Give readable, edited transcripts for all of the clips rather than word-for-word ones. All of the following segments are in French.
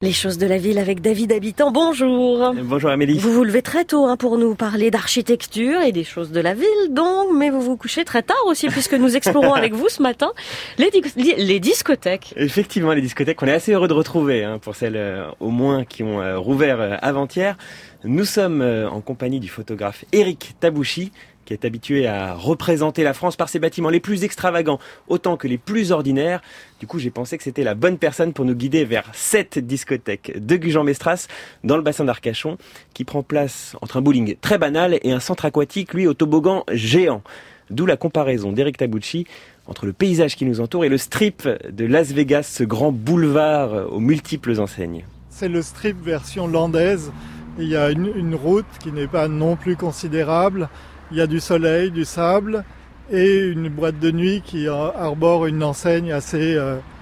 Les choses de la ville avec David Habitant, bonjour. Bonjour Amélie. Vous vous levez très tôt pour nous parler d'architecture et des choses de la ville, donc, mais vous vous couchez très tard aussi puisque nous explorons avec vous ce matin les discothèques. Effectivement, les discothèques, on est assez heureux de retrouver, pour celles au moins qui ont rouvert avant-hier. Nous sommes en compagnie du photographe Éric Tabouchi, qui est habitué à représenter la France par ses bâtiments les plus extravagants, autant que les plus ordinaires. Du coup, j'ai pensé que c'était la bonne personne pour nous guider vers cette discothèque de Gujan-Mestras, dans le bassin d'Arcachon, qui prend place entre un bowling très banal et un centre aquatique, lui, au toboggan géant. D'où la comparaison d'Éric Tabouchi entre le paysage qui nous entoure et le strip de Las Vegas, ce grand boulevard aux multiples enseignes. C'est le strip version landaise. Il y a une route qui n'est pas non plus considérable. Il y a du soleil, du sable et une boîte de nuit qui arbore une enseigne assez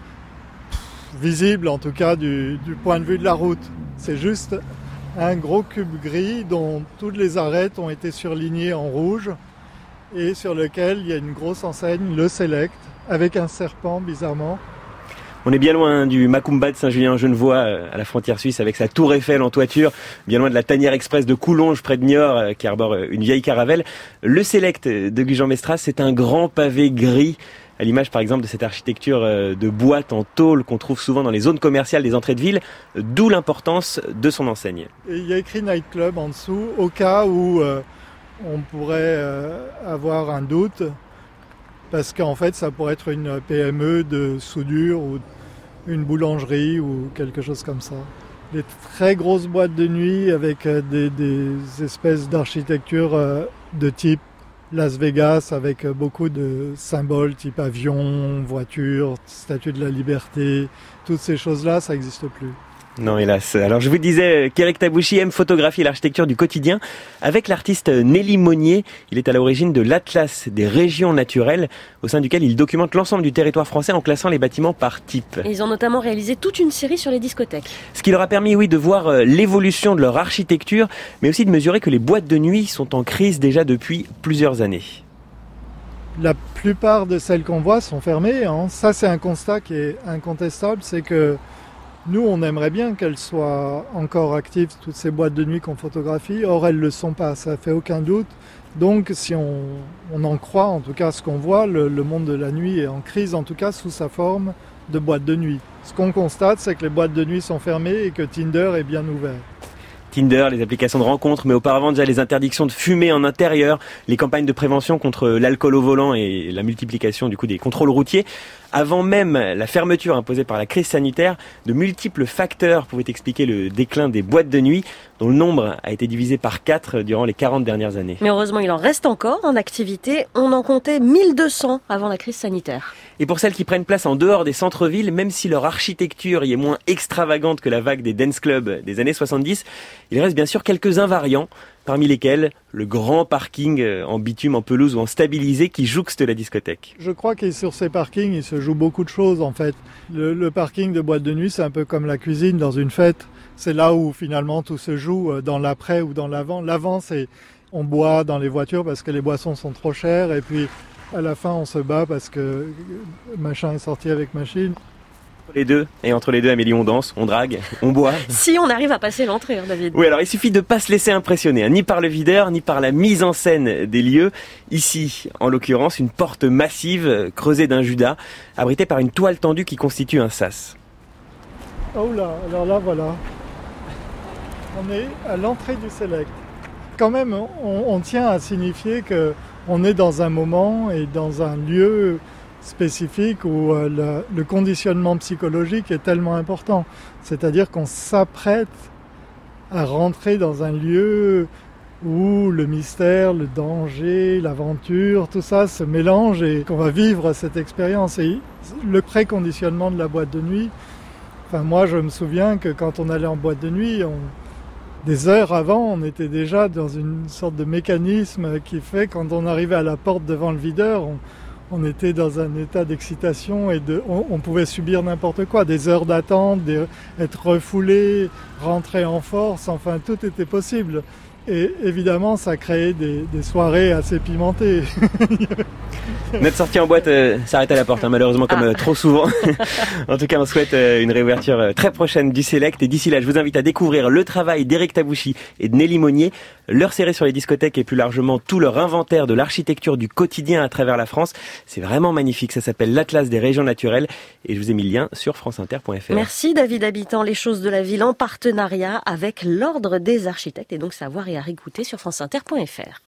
visible, en tout cas du point de vue de la route. C'est juste un gros cube gris dont toutes les arêtes ont été surlignées en rouge et sur lequel il y a une grosse enseigne, le Select, avec un serpent bizarrement. On est bien loin du Macumba de Saint-Julien-en-Genevois, à la frontière suisse, avec sa tour Eiffel en toiture, bien loin de la tanière express de Coulonges, près de Niort, qui arbore une vieille caravelle. Le Select de Gujan-Mestras, c'est un grand pavé gris, à l'image par exemple de cette architecture de boîte en tôle qu'on trouve souvent dans les zones commerciales des entrées de ville, d'où l'importance de son enseigne. Et il y a écrit Nightclub en dessous, au cas où on pourrait avoir un doute, parce qu'en fait ça pourrait être une PME de soudure ou une boulangerie ou quelque chose comme ça. Des très grosses boîtes de nuit avec des espèces d'architecture de type Las Vegas, avec beaucoup de symboles type avion, voiture, statue de la liberté. Toutes ces choses-là, ça n'existe plus. Non, hélas. Alors, je vous disais qu'Éric Tabouchi aime photographier l'architecture du quotidien avec l'artiste Nelly Monnier. Il est à l'origine de l'Atlas des régions naturelles, au sein duquel il documente l'ensemble du territoire français en classant les bâtiments par type. Et ils ont notamment réalisé toute une série sur les discothèques. Ce qui leur a permis, oui, de voir l'évolution de leur architecture, mais aussi de mesurer que les boîtes de nuit sont en crise déjà depuis plusieurs années. La plupart de celles qu'on voit sont fermées. Ça, c'est un constat qui est incontestable, c'est que nous, on aimerait bien qu'elles soient encore actives, toutes ces boîtes de nuit qu'on photographie. Or, elles ne le sont pas, ça fait aucun doute. Donc, si on en croit, en tout cas, ce qu'on voit, le monde de la nuit est en crise, en tout cas, sous sa forme de boîte de nuit. Ce qu'on constate, c'est que les boîtes de nuit sont fermées et que Tinder est bien ouvert. Tinder, les applications de rencontres, mais auparavant déjà les interdictions de fumer en intérieur, les campagnes de prévention contre l'alcool au volant et la multiplication du coup des contrôles routiers. Avant même la fermeture imposée par la crise sanitaire, de multiples facteurs pouvaient expliquer le déclin des boîtes de nuit, dont le nombre a été divisé par 4 durant les 40 dernières années. Mais heureusement, il en reste encore en activité. On en comptait 1200 avant la crise sanitaire. Et pour celles qui prennent place en dehors des centres-villes, même si leur architecture y est moins extravagante que la vague des dance clubs des années 70, il reste bien sûr quelques invariants, parmi lesquels le grand parking en bitume, en pelouse ou en stabilisé qui jouxte la discothèque. Je crois que sur ces parkings, il se joue beaucoup de choses en fait. Le parking de boîte de nuit, c'est un peu comme la cuisine dans une fête. C'est là où finalement tout se joue, dans l'après ou dans l'avant. L'avant, c'est on boit dans les voitures parce que les boissons sont trop chères et puis à la fin on se bat parce que machin est sorti avec machine. Les deux, et entre les deux, Amélie, on danse, on drague, on boit. Si on arrive à passer l'entrée, David. Oui, alors il suffit de pas se laisser impressionner, ni par le videur, ni par la mise en scène des lieux. Ici, en l'occurrence, une porte massive, creusée d'un judas, abritée par une toile tendue qui constitue un sas. Oh là, alors là, voilà. On est à l'entrée du Select. Quand même, on tient à signifier qu'on est dans un moment et dans un lieu spécifique où le conditionnement psychologique est tellement important. C'est-à-dire qu'on s'apprête à rentrer dans un lieu où le mystère, le danger, l'aventure, tout ça se mélange et qu'on va vivre cette expérience. Et le préconditionnement de la boîte de nuit, moi je me souviens que quand on allait en boîte de nuit, des heures avant, on était déjà dans une sorte de mécanisme qui fait quand on arrivait à la porte devant le videur, on était dans un état d'excitation et on pouvait subir n'importe quoi, des heures d'attente, être refoulé, rentrer en force, enfin tout était possible. Et évidemment, ça crée des soirées assez pimentées. Notre sortie en boîte s'arrête à la porte, malheureusement, comme trop souvent. En tout cas, on souhaite une réouverture très prochaine du Select. Et d'ici là, je vous invite à découvrir le travail d'Éric Tabouchi et de Nelly Monnier, leur série sur les discothèques et plus largement tout leur inventaire de l'architecture du quotidien à travers la France. C'est vraiment magnifique. Ça s'appelle l'Atlas des régions naturelles. Et je vous ai mis le lien sur franceinter.fr. Merci David Habitant, les choses de la ville en partenariat avec l'Ordre des architectes. Et donc savoir et à réécouter sur franceinter.fr.